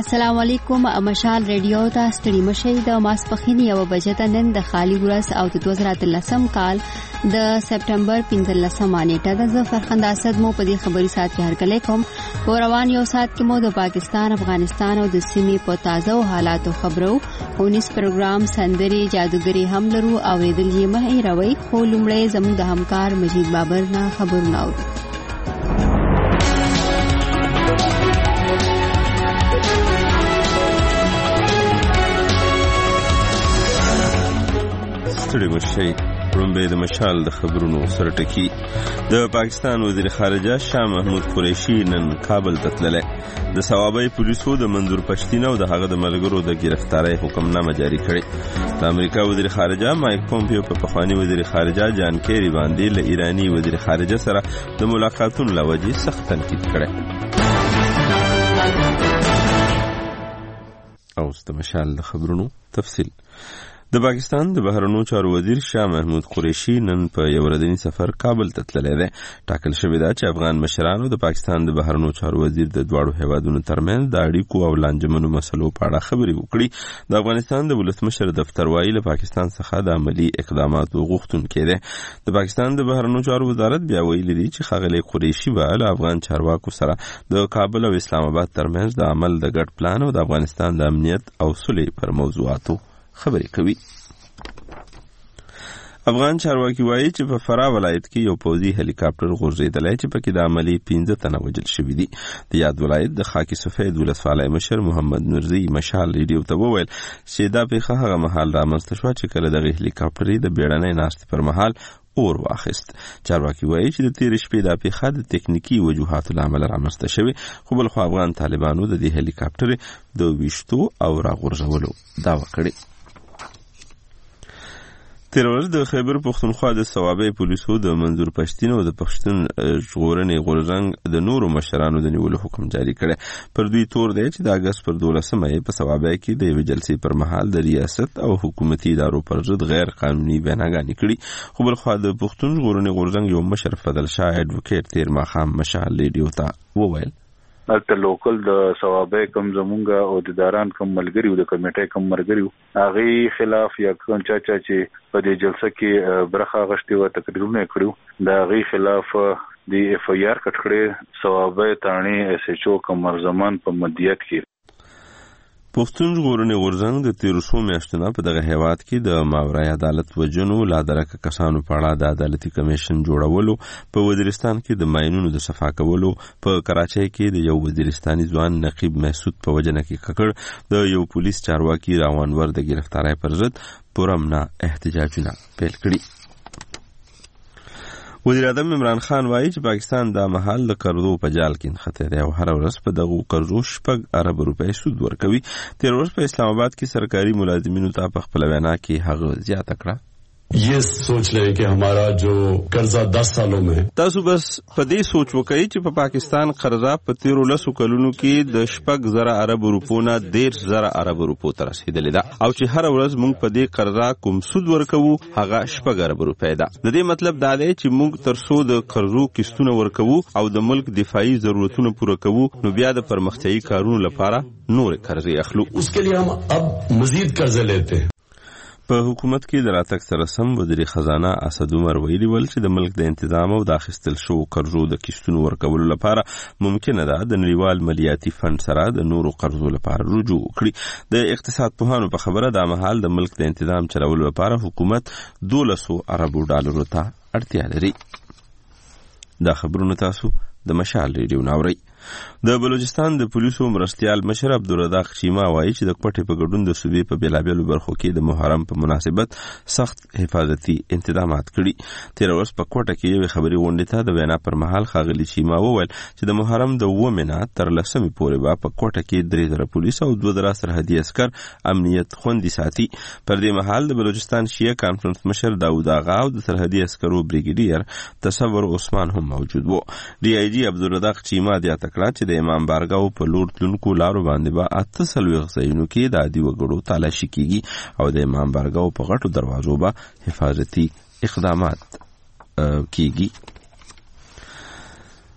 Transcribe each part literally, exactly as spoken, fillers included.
السلام علیکم. مشال ریډیو ته ستړي مشئ. د ماسپښین یو بجې ته نن د خالی ورځ او د دوه زره اتلسم کال د سپټمبر پنځلسمه نیټه د ظفرخند اسد مو په دې خبري سات کې هرکلی کوم. په روان یو سات کې مو د پاکستان، افغانستان او د سیمې په تازه حالاتو خبرو اونیس پروګرام سندري جادوګری هم لرو او ریدل یې مه هیروئ. خو لومړی زموږ د همکار مجید بابر نه خبرونه اورو. ستړي مشئ. وړاندې د مشال د خبرونو سره ټکی. د پاکستان وزیر خارجه شاه محمود قریشي نن کابل ته تللی. د ثوابي پولیسو د منظور پښتین او د هغه د ملګرو د گرفتاری حکمنامه جاری کړې. د امریکا وزیر خارجه مایک پومپیو په پخوانی وزیر خارجه جان کیری باندې له ایرانی وزیر خارجه سره د ملاقاتونو لوجې سخت تنقید کړی. اوس د مشال د خبرونو تفصیل. د پاکستان د بهرنیو چارو وزیر شاه محمود قریشي نن په یو ورځني سفر کابل ته تللی دی. ټاکل شوې ده چې افغان مشرانو د پاکستان د بهرنیو چارو وزیر د دواړو هیوادونو ترمنځ د اړیکو او لانجمنو مسلو په اړه خبرې وکړي. د افغانستان د ولسمشر دفتر وایي له پاکستان څخه د عملی اقداماتو غوښتونکی دی. د پاکستان د بهرنیو چارو وزارت بیا ویلي دی چې ښاغلی قریشي به له افغان چارواکو سره د کابل او اسلام آباد ترمنځ د عمل د ګډ پلان او د افغانستان د امنیت او سولې پر موضوعاتو خبرې کوي. افغان چارواکي وایي چې په فراه ولایت کې یو پوځي هلیکاپټر غورځېدلی چې پکې د عملي پنځه تنه وژل شوي دي. د یاد ولایت د خاکی سفید ولسوالۍ مشر محمد نورزي مشال ریډیو ته وویل چې دا پیښه هغه مهال رامنځته شوه چې کله دغه هلیکاپټر د بیړنۍ ناستې پر مهال اور واخیست. چارواکي وایي چې د تېرې شپې دا پیښه د تکنیکي وجوهاتو له امله رامنځته شوې، خو بلخوا افغان طالبانو د دې هلیکاپټر د ویشتو او راغورځولو دعوه کړې. تیر ورځ د خیبر پښتونخوا د ثوابي پولیسو د منظور پښتین او د پښتون ژغورنې غورځنګ د نورو مشرانو د نیولو حکم جاری کړی. پر دوی تور دی چې د اګست پر دولسمه یې په ثوابي کې د یوې جلسې پر مهال د ریاست او حکومتي ادارو پر ضد غیر قانوني ویناګانې کړي. خو بلخوا د پښتون ژغورنې غورځنګ یو مشر فضل شاه اډوکیټ تیر ماښام مشال ریډیو ته وویل البته لوکل د ثوابي کم زمونږه او د داران کم ملګری او د کمیټې کم مرګری هغه خلاف یا کوم چا چا چې په دې جلسه کې برخه غشتي و تقریرونه کړو دا غي خلاف د اف ای آر کټ کړي ثوابي تانی اس ایچ او کمر زمان په مدیت کې. پښتون ژغورنې غورځنګ د تیرو څو میاشتو نه په دغه هیواد کې د ماورای عدالت وجنو لا درکه کسانو په اړه د عدالتي کمیشن جوړولو، په وزیرستان کې د ماینونو د صفا کولو، په کراچۍ کې د یو وزیرستاني ځوان نقیب محسود په وجنه کې ککړ، د یو پولیس چارواکي راونور د گرفتاری پر ضد پرامنا احتجاجونه پیل کړي. وزیر اعظم عمران خان وایي چې پاکستان دا مهال د قرضو په جال کې نښتی دی او هر ورځ په دغو قرضو شپږ ارب روپۍ سود ورکوي. تېر ورځ په اسلام آباد کې سرکاري ملازمینو ته په خپله وینا کې هغه زیاته کړه. یہ سوچ لیں کہ ہمارا جو قرضہ دس سالوں میں تاسو بس په دې سوچ وکړئ چې په پاکستان قرضه په تیرو لسو کلونو کې د شپږ زره ارب روپو نه دېرش زره ارب روپو ته رسېدلې ده او چې هر ورځ موږ په دې قرضه کوم سود ورکوو هغه شپږ ارب روپۍ ده. د دې مطلب دا دی چې موږ تر څو د قرضو قسطونه ورکوو او د ملک دفاعي ضرورتونه پوره کوو نو بیا د پرمختیایي کارونو لپاره نورې قرضې اخلو. اس کے لیے ہم اب مزید قرضے لیتے ہیں. په حکومت کې د راتګ سره سم وزیر خزانه اسد عمر ویلي ول چې د ملک د انتظام او د اخیستل شوو قرضو د قسطونو ورکولو لپاره ممکنه ده د نړیوال مالیاتي فند سره د نورو قرضو لپاره رجوع وکړي. د اقتصاد پوهانو په خبره دا مهال د ملک د انتظام چلولو لپاره حکومت دولسو اربو ډالرو ته اړتیا لري. دا خبرونه تاسو د مشال ریډیو ناورئ. د بلوچستان د پولیسو مرستیال مشر عبدالرزاق چیما وایي چې د کوټې په ګډون د صوبې په بیلابیلو برخو کې د محرم په مناسبت سخت حفاظتي انتظامات کړي. تېره ورځ په کوټه کې یوې خبري غونډې ته د وینا پر مهال ښاغلي چیما وویل چې د محرم د اوومې نه تر لسمې پورې به په کوټه کې درې زره پولیس او دوه زره سرحدي عسکر امنیت خوندي ساتي. پر دې مهال د بلوچستان شیعه کانفرنس مشر داود آغا او د سرحدي عسکرو بریګیډیر تصور عثمان هم موجود وو. ډي آی جي عبدالرزاق چیما د کړه چې د امام بارګاو په لور تلونکو لارو باندې به اته څلوېښت ځایونو کې د عادي وګړو تالاشي کیږي او د امام بارګاو په غټو دروازو به حفاظتي اقدامات کیږي.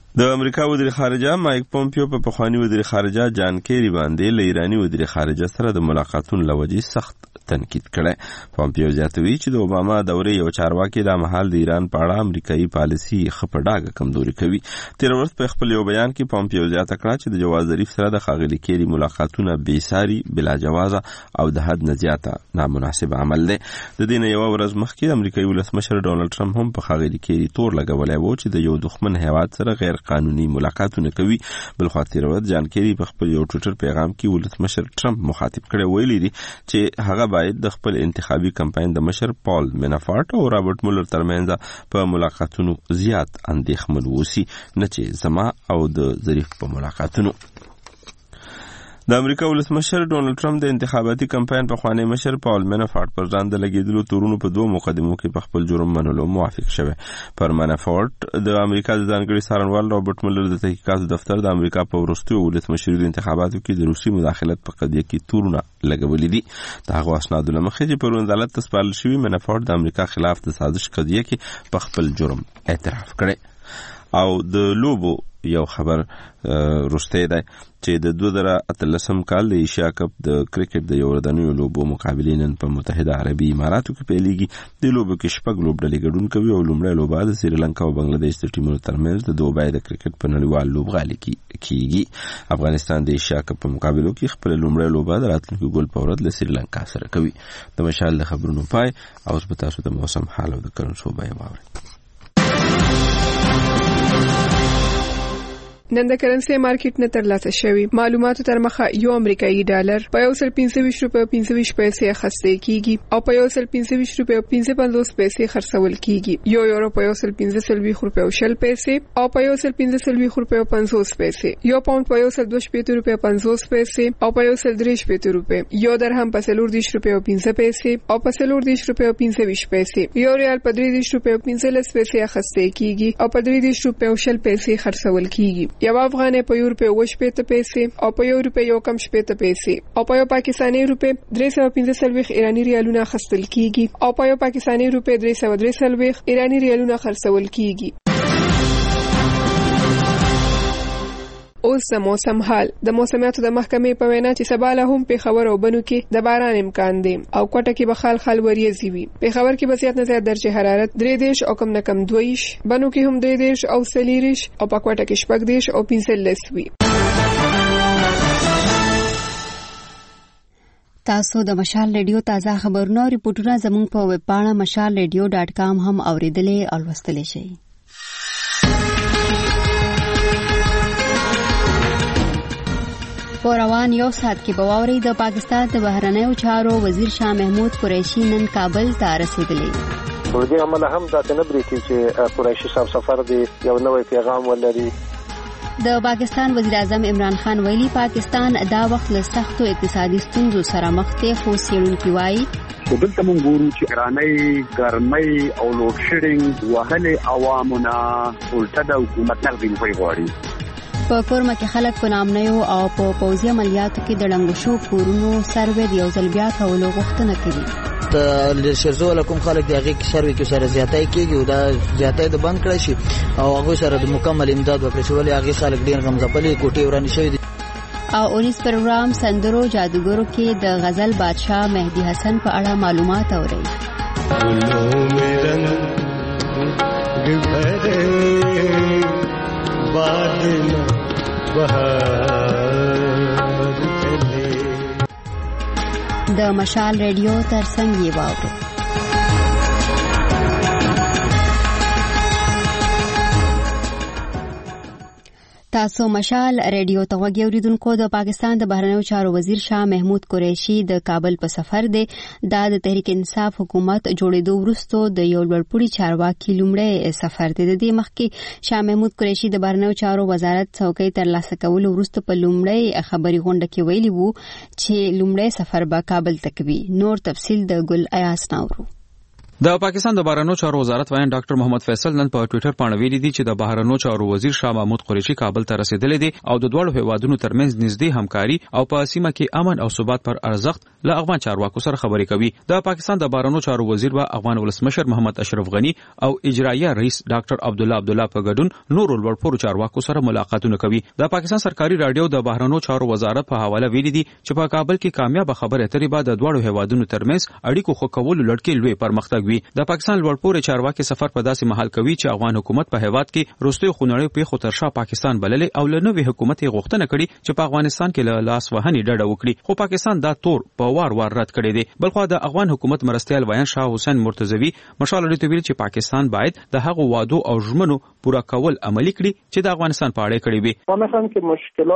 د امریکا وزیر خارجه مایک پومپیو په پخوانی وزیر خارجه جان کیری باندې له ایرانی وزیر خارجه سره د ملاقاتونو لوجې سخت تنقید کړي. پومپیو زیاتوي چې د اوباما دورې یو چارواکي د مهال د ایران په اړه امریکایي پالیسي خپډاګه کمزوري کوي. تیر ورځ په خپل یو بیان کې پومپیو زیاته کړه چې د جواز ظریف سره د ښاغلي کیری ملاقاتونه بېساري، بلا جوازه او د حد نه زیاته نامناسب عمل دی. د دې نه یو ورځ مخکې امریکایي ولسمشر ډونالد ټرمپ هم په ښاغلي کیری تور لګولی و چې د یو دښمن هیواد سره غیر قانوني ملاقاتونه کوي. بل خو تیر ورځ جان کیری په خپل یو ټویټر پیغام کې ولسمشر ټرمپ مخاطب کړی، ویلي دي چې هغه باید د خپل انتخابي کمپاین د مشر پال مینافارټ او رابرټ مولر ترمنځ په ملاقاتونو زیات اندېښمن اوسي، نه چې زما او د ظریف په ملاقاتونو. د امریکا ولسمشر ډونالد ټرمپ د انتخاباتي کمپاین په خوانی مشر پال مینافارټ پر ځان د لګیدلو تورونو په دوه مقدمو کې په خپل جرم منلو موافق شوی. پر مینافارټ د امریکا د ځانګړي څارنوال رابرټ مولر د تحقیقاتو دفتر د امریکا په وروستیو ولسمشري د انتخاباتو کې د روسي مداخلت په قضیه کې تورونه لګولې دي. د هغو اسنادو له مخې چې پر عدالت ته سپارل شوي، مینافارټ د امریکا خلاف د سازش قضیه کې په خپل جرم اعتراف کړی. او د لوبو یو خبر روسته ده چې د دوه زره اتلسم کال د ایشیا کپ د کرکټ د یو ورځنیو لوبو مقابلې نن په متحده عربي اماراتو کې پیلېږي. د لوبو کې شپږ لوبډلې ګډون کوي او لومړی لوبه د سریلانکا او بنگلاديش د ټیمونو ترمنځ د دوبۍ د کرکټ په نړیوال لوبغالي کې کیږي. افغانستان د ایشیا کپ په مقابلو کې خپل لومړی لوبه د راتلونکي ګول په ورځ له سریلانکا سره کوي. د مشال د خبرونو پای او اوس به تاسو د موسم حال او د کرنسو بیان واورئ. نن د کرنسي مارکیټ نه ترلاسه شوی معلوماتو تر مخه یو امریکایي ډالر په یو سل پنځه ویشت روپیو پنځه ویشت پیسې اخیستل کیږي او په یو سل پنځه ویشت روپیو پنځه پنځوس پیسې خرڅول کیږي. یو یورو په یو سل پنځه سلويخ روپیو شل پیسې او په یو سل پنځه سلويخ روپیو پنځوس پیسې. یو پاوند په یو سل دوه شپږ روپیو پنځوس پیسې او په یو سل درې شپږ روپیو. یو درهم په سلور دیش روپیو پنځه پیسې او په سلور دیش روپیو پنځه ویشت پیسې. یو ریال په درې دیش روپیو پنځه لس پیسې اخیستل کیږي او په درې دیش روپیو شل پیسې خرڅول کیږي. یو افغانۍ په یو روپیو وشپېته پیسې او په یو روپیو کم شپېته پیسې او په یو پاکستاني روپیو درې سوه پنځه سلويخ ایرانی ریالونه اخیستل کیږي او په یو پاکستاني روپیو درې سوه درې سلويخ ایرانی ریالونه خرڅول کیږي. اوس د موسم حال. د موسمیاتو د محکمې په وینا چې سبا له هم پېښور او بنو کې د باران امکان دی او کوټه کې به خال خال وریځي وي. پېښور کې به زیات نه زیات درجه حرارت درې دیش او کم نه کم دویش، بنو کې هم درې دیش او څلېرویشت او په کوټه کې شپږ دیش او پنځلس وي. تاسو د مشال ریډیو تازه خبرونه او ریپورتونه زموږ په ویب پاڼه مشال ریډیو ډاټ کام هم اوریدلې او لوستلی شئ. په روان یو ساعت کې به واورئ د پاکستان د بهرنیو چارو وزیر شاه محمود قریشي نن کابل ته رسیدلی. په دې عمله هم دا نه بریږي چې قریشي صاحب سفر دی یو نوې پیغام ولري. د پاکستان وزیر اعظم عمران خان ویلي پاکستان دا وخت له سختو اقتصادي ستونزو سره مخ دی، خو څېړونکي وایي دلته موږ ګورو چې ایرانۍ ګرمۍ او لوډ شیډینګ وهلې عوامونه الټه د حکومت نه غواړي. په کورما کې خلک په نامنیو او په پوځي عملیاتو کې د ړنګو شو کورونو سروې د یو ځل بیا کولو غوښتنه کوي. د شرزو لکم خلک د هغې کې سروې کې سره زیاتی کېږي او دا زیاتی د بند کړی شي او هغوی سره د مکمل امداد وکړي شي، ولې هغې خلک ډېر غمځپلې کوټې ورانې شوي دي. او اونیس پروګرام سندرو جادوګرو کې د غزل بادشاه مهدي حسن په اړه معلومات اورئ. د مشال ریډیو ترڅنګ یې واورئ. تاسو مشال ریډیو ته غوږی اوریدونکو. د پاکستان د بهرنیو چارو وزیر شاه محمود قریشي د کابل په سفر دی. دا د تحریک انصاف حکومت جوړېدو وروسته د یو لوړپوړي چارواکي لومړی سفر دی. د دې مخکې شاه محمود قریشي د بهرنیو چارو وزارت څوکۍ ترلاسه کولو وروسته په لومړی خبري غونډه کې ویلي وو چې لومړی سفر به کابل ته کوي. نور تفصیل د ګل ایاس ناورو. د پاکستان د بهرنیو چارو وزارت وایي ډاکټر محمد فیصل نن په ټوئیټر باندې ویلي دي چې د بهرنیو چارو وزیر شاه محمود قریشي کابل ته رسیدلی دي او د دوه هیوادونو ترمنځ نږدې همکاري او په سیمه کې امن او ثبات پر ارزښت له افغان چارواکو سره خبرې کوي. د پاکستان د بهرنیو چارو وزیر به افغان ولسمشر محمد اشرف غنی او اجرایه رئیس ډاکټر عبدالله عبدالله په ګډون نور لوړپوړو چارواکو سره ملاقاتونه کوي. د پاکستان سرکاري رادیو د بهرنیو چارو وزارت په حواله ویلي دي چې په کابل کې کامیاب خبرې اترې بعد د دوه هیوادونو ترمنځ اړیکو ښه کولو لړ لوی پرمختګ وي. د پاکستان لوړپوړي چارواکي سفر په داسې محل کوي چې افغان حکومت په هیواد کې وروستیو خونړیو پیښو تر شا پاکستان بللې او له نوي حکومت یې غوښتنه کړې چې په افغانستان کې له لاس وهنې ډډه وکړي، خو پاکستان دا تور په وار وار رد کړی دی. بلخو د افغان حکومت مرستیال ویان شاه حسین مرتضوی مشال لري ویل چې پاکستان باید د هغو وعدو او ژمنو پوره کول عملي کړي چې د افغانستان په اړه کړی وي. افغانستان کې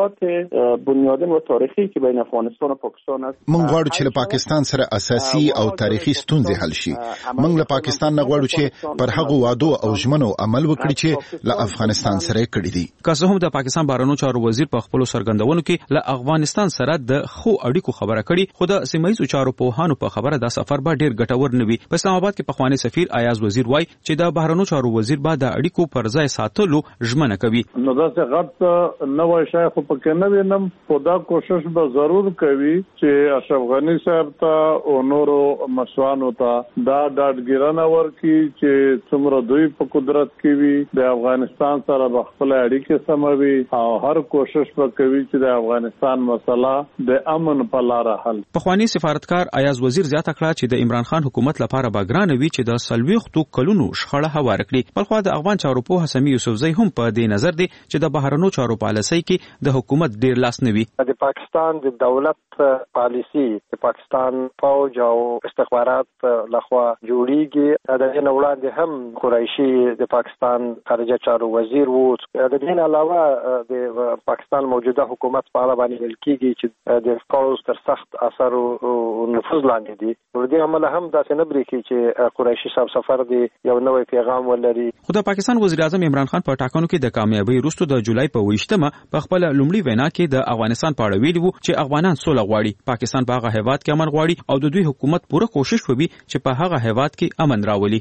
مشکلات بنیادین و تاریخي چې بین افغانستان او پاکستان است. موږ غواړو چې له پاکستان سره اساسي او تاریخي ستونزې حل شي. موږ له پاکستان نه غواړو چې پر هغو وعدو او ژمنو عمل وکړي چې له افغانستان سره کړي دي. که څه هم د پاکستان بهرنیو چارو وزیر په خپل سرګندونو کې له افغانستان سره د خو اړیکو خبره کړي، خو د سیمایي چارو په هانو په خبره دا سفر به ډیر ګټور نه وي. په اسلام آباد کې پخوانی سفیر ایاز وزیر وای چې د بهرنیو چارو وزیر به د اړیکو پر ځای ساتلو ژمنه کوي. نو دا څه غټ نوې شای خو پکې نه وینم، خو دا کوشش به ضرور کوي چې اشرف غنی صاحب ته او نورو مسوانو ته دا ډاډګیرنه ورکړي چې څومره دوی په قدرت کې وي د افغانستان سره به خپل اړیکې سموي او هر کوشش وکوي چې د افغانستان مسله د امن په لار حل. پخوانی سفارتکار ایاز وزیر زیاته کړه چې د عمران خان حکومت لپاره باګران وی چې د سلويختو کلونو شخړه هوار کړي. بلخو د افغان چارو په حسمی یوسفزئی هم په دې نظر دی چې د بهرنیو چارو پالیسۍ کې د حکومت ډیر لاس نه وي. د پاکستان د دولت پالیسی د پاکستان فوج او استخبارات لخوا جوړیږي. د دې وړاندې هم قریشي د پاکستان خارجه چارو وزیر وو. د دې علاوه د پاکستان موجوده حکومت په اړه باندې ویل کیږي چې د فوج تر سخت اثر او نفوذ لاندې دي. ور دې عمل هم داسې نه بریکي چې قریشي صاحب سفر دی یو نوې پیغام ولري. خو د پاکستان وزیر اعظم عمران خان په ټاکنو کې د کامیابی وروسته د جولای په ویشتمه په خپل لومړي وینا کې د افغانستان په اړه ویلي وو چې افغانان سوله غواړي، پاکستان په هغه هیواد کې امن غواړي او د دوی حکومت پوره کوشش کوي چې په هغه هیواد کې امن راولي.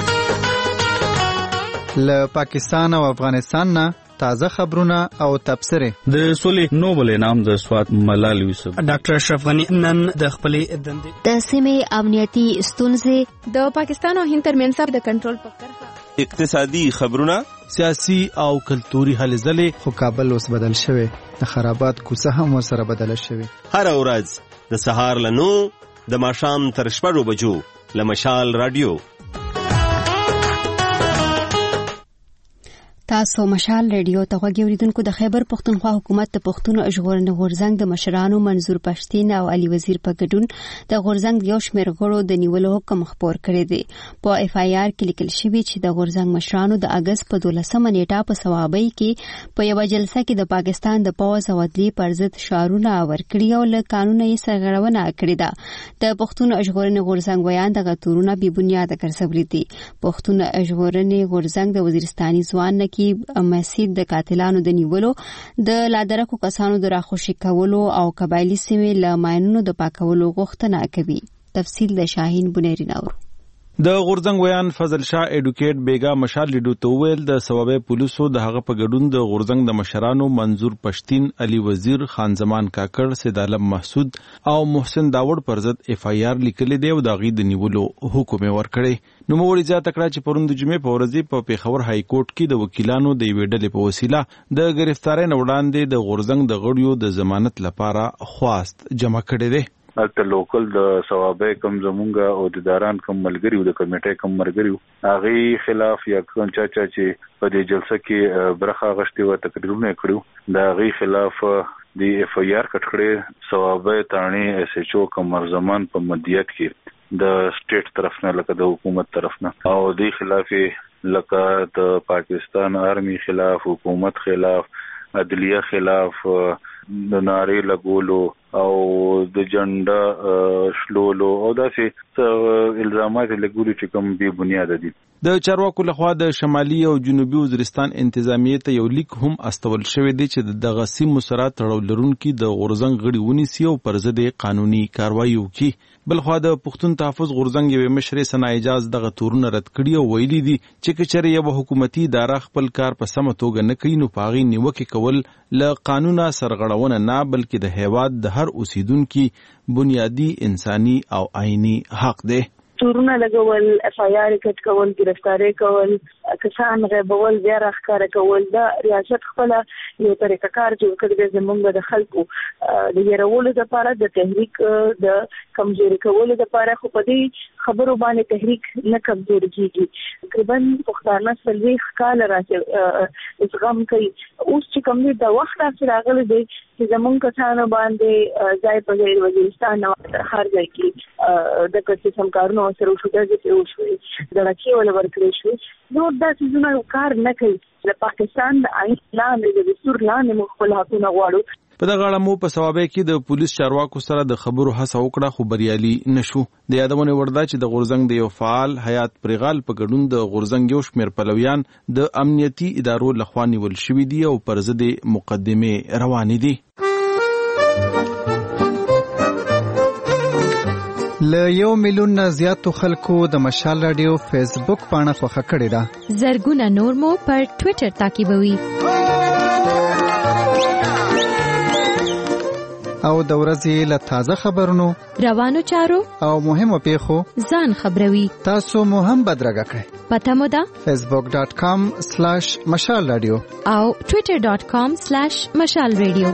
له پاکستان او افغانستان نه تازه خبرونه او تبصره. د سولې نوبل انعام د سوات ملال یوسف ډاکټر اشرف غنی نن د خپلې دندې د سیمې امنیتي ستونزې د پاکستان او هند ترمنځ د کنټرول په کرښه اقتصادي خبرونه سیاسي او کلتوري هلې ځلې. خو کابل اوس بدل شوی، د خرابات کوڅه هم ورسره بدله شوی. هر ورځ د سهار له نو د ماښام تر شپږو بجو له مشال رادیو. تاسو مشال ریډیو ته غوږی اوریدونکو. د خیبر پښتونخوا حکومت د پښتون ژغورنې غورځنګ د مشرانو منظور پښتين او علي وزیر په ګډون د غورځنګ یو شمېر غړو د نیولو حکم خبر کړی دی. په اف آی آر کې لیکل شوی چې د غورځنګ مشرانو د اگست په دولسمه نیټه په ثوابۍ کې په یو جلسه کې د پاکستان د پوز او عدلي پر ضد شعارونه ورکړي او له قانون یې سرغړونه کړې ده. د پښتون ژغورنې غورځنګ بیان دغه تورونه بې بنیاده ګرځولي دي. پښتون ژغورنې غورځنګ د وزیرستاني ځوان نه مسید د قاتلانو د نیولو، د لادرکو کسانو د راخوشي کولو او قبایلی سیمې له ماینونو د پاکولو غوښتنه کوي. تفصیل د شاهین بنيري ناور. د غورځنګ ویان فضل شاه اډوکیټ بیگا مشال لیډو توویل د ثوابې پولیسو د هغه په ګډون د غورځنګ د مشرانو منظور پښتين، علي وزیر، خان زمان کاکړ، سید عالم محسود او محسن داوود پر ضد اف آی آر لیکلې دی او د غي د نیولو حکم ورکړي. نو موري زیاته کړه چې پروند جمعې په ورځ په پیښور های کورټ کې د وکیلانو د ویډلې په وسیله د گرفتارۍ وړاندې د غورځنګ د غړیو د ضمانت لپاره خواست جمع کړي دي. البته لوکل د ثوابې کم زمونږه او د داران کم ملګریو د کمیټې کم مرګریو هغه خلاف یا کوم چا چا چې په دې جلسه کې برخه غشتي و تقریرونه کړو دا غي خلاف د اف آی آر کټکړې ثوابې تانی اس ایچ او کم مرزمان په مدیت کې د سټیټ طرف نه لکه د حکومت طرف نه او د خلاف لکه د پاکستان آرمی خلاف، حکومت خلاف، عدلیه خلاف د ناری لګولو او د جنډا شلولو او داسې الزامات لګولي چې کوم بي بنیاد دي. د چارواکو لخوا د شمالي او جنوبي وزیرستان انتظامیه ته یو لیک هم استول شوی دی چې د غسیم مسرات تړاو لرونکي د غورزنګ غړي ونیسي او پر ضد قانوني کاروایی وکړي. بلخوا د پښتون تحفظ غورزنګ یو مشر سنا اجاز دغه تورونه رد کړي او ویلي دي چې کچره یو حکومتي اداره خپل کار په سمه توګه نه کوي نو پاغي نیوکه کول له قانونا سرغړونه نه بلکې د هیواد د هر اوسیدونکو بنیادی انساني او آئینی حق دی. تورونه لګول، اف آی آر کټ کول، گرفتاری کول، کسان غیبول، بیا راښکاره کول، دا ریاست خپل یو طریقه کار جوړ کړی دی زموږ د خلکو د یرولو لپاره، د تحریک د کمزوري کولو لپاره. خو په دې خبرو باندې تحریک نه کمزوري کیږي. تقریبا پښتانه څلوېښت کاله راځي زغم کوي. اوس چې کوم د وخت راځي راغلی دی چې زموږ کسانو باندې ځای په ځای وزیرستان او هر ځای کې د قسم کارونو سره شو د دې او شوې د راکې ول ورکړې شوې نو دا څه کار نه کوي. د پاکستان د آئین لاندې د دستور لاندې موږ خپل حقونه غواړو. په دغه اړه مو په ثوابه کې د پولیس چارواکو سره د خبرو هڅه وکړه خو بریالي نشو. د یادونه ورده چې د غورزنګ د یو فعال حیات پرغال په ګډون د غورزنګ یو شمېر پلویان د امنیتي ادارو لخوا نیول شوي دي او پر ضد مقدمه روانې دي. له یو میلیون نه زیاتو خلکو د مشال رادیو فیسبوک پاڼه خوښه کړې ده. زرګونه نور مو پر ټوئیټر تعقیبوي. او د ورځې له تازه خبرونو، روانو چارو او مهمو پیښو ځان خبروي. تاسو مو هم بدرګه کړئ. پته مو ده فیسبوک ډاٹ کام سلیش مشال رادیو او ټوئیټر ډاٹ کام سلیش مشال رادیو.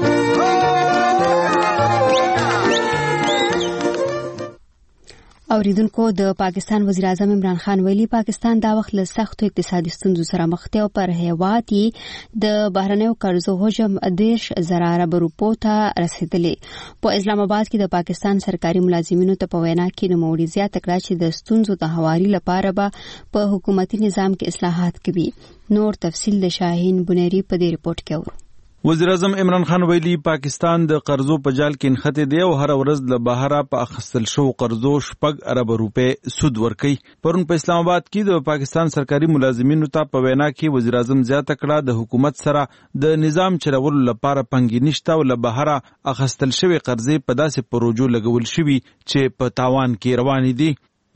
اوریدونکو، د پاکستان وزیر اعظم عمران خان ویلي پاکستان دا وخت له سختو اقتصادي ستونزو سره مخ دی او پر هیواد یې د بهرنیو قرضو حجم دېرش زره ارب روپو ته رسیدلی. په اسلام آباد کې د پاکستان سرکاري ملازمینو ته په وینا کې نوموړي زیاته کړه چې د ستونزو د هواري لپاره به په حکومتي نظام کې اصلاحات کوي. نور تفصیل د شاهین بنيري په دې رپورت کې اورو. وزیر اعظم عمران خان ویلي پاکستان د قرضو په جال کې نښتې دی او هر ورځ له بهره په اخیستل شو قرضو شپږ ارب روپۍ سود ورکوي. پرون په اسلام آباد کې د پاکستان سرکاري ملازمینو ته په وینا کې وزیر اعظم زیاته کړه د حکومت سره د نظام چلولو لپاره پنګي نشته او له بهره اخیستل شوی قرضې په داسې پروژو لګول شوي چې په تاوان کې روانې دي.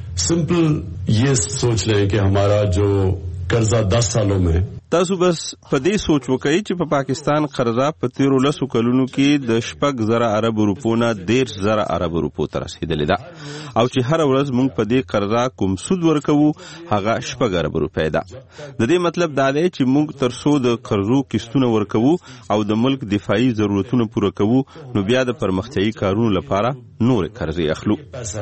سمپل یہ سوچ لے کہ ہمارا جو قرضہ دس سالوں میں تاسو بس په دې سوچ وکړئ چې په پاکستان قرضه په تیرو لسو کلونو کې د شپږ زره ارب روپو نه دېرش زره ارب روپو ته رسیدلې ده او چې هر ورځ موږ په دې قرضه کوم سود ورکوو هغه شپږ ارب روپۍ ده. د دې مطلب دا دی چې موږ تر څو د قرضو قسطونه ورکوو او د ملک دفاعي ضرورتونه پوره کوو نو بیا د پرمختیایي کارونو لپاره نور قرضې اخلو.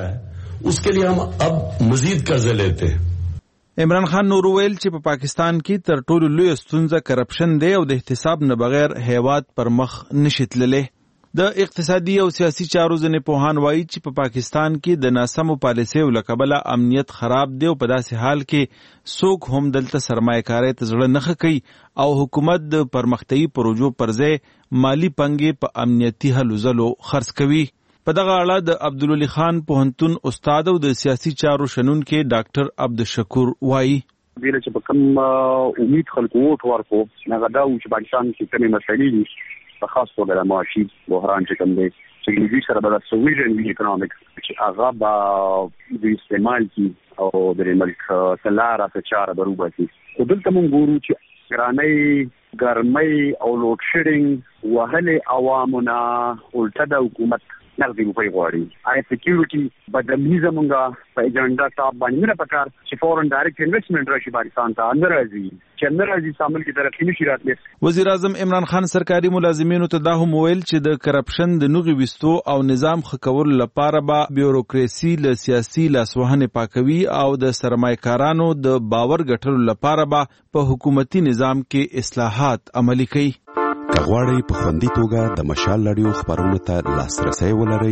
اس کے لیے ہم اب مزید قرضے لیتے ہیں. عمران خان نور ویل چې په پا پاکستان کې تر ټولو لوی ستونزه کرپشن دی او د احتساب نه بغیر هیواد پر مخ نشي تللی. د اقتصادي او سیاسي چارو ځینې پوهان وایي چې په پا پاکستان کې د ناسمو پالیسیو له کبله امنیت خراب دی او په داسې حال کې څوک هم دلته سرمایه کارۍ ته زړه نه ښه کوي او حکومت د پرمختیایي پروژو پر ځای مالی پنګې په امنیتي هلو ځلو خرڅ کوي. په دغه اړه د عبدالولي خان پوهنتون استاد او د سیاسي چارو شنونکي ډاکټر عبدالشکور وایي دله چې په کوم امید خلکو ووټ ورکو هغه دا و چې پاکستان کې کومې مسلې دي په خاص توګه د معاشي بحران چې کوم دی چې انګلیسي سره به د سویژن وي اکونومیک چې هغه به د استعمال کی او د ملک تلاره په چاره بروباسي. خو دلته موږ ګورو چې ګرانۍ ګرمۍ او لوډ شیډینګ وهلې عوامونه الټه د حکومت نغدي روپۍ غواړي. آی سکیورټي بدلې زمونږه په ایجنډا صاحب باندې نه پکار چې فورن ډایرکټ انویسټمنټ راشي پاکستان ته اندر راځي چې اندر راځي سامل کې ترقی نشي راتلی. وزیر اعظم عمران خان سرکاري ملازمینو ته دا هم ویل چې د کرپشن د نوغي وستو او نظام خکول لپاره به بیوروکراسي له سیاسي لاسوهنې پاکوي او د سرمایکارانو د باور ګټلو لپاره به په حکومتي نظام کې اصلاحات عملي کوي. کغواړی په خوندي توګه د مشال رادیو خبرونو ته لاسرسی ولرئ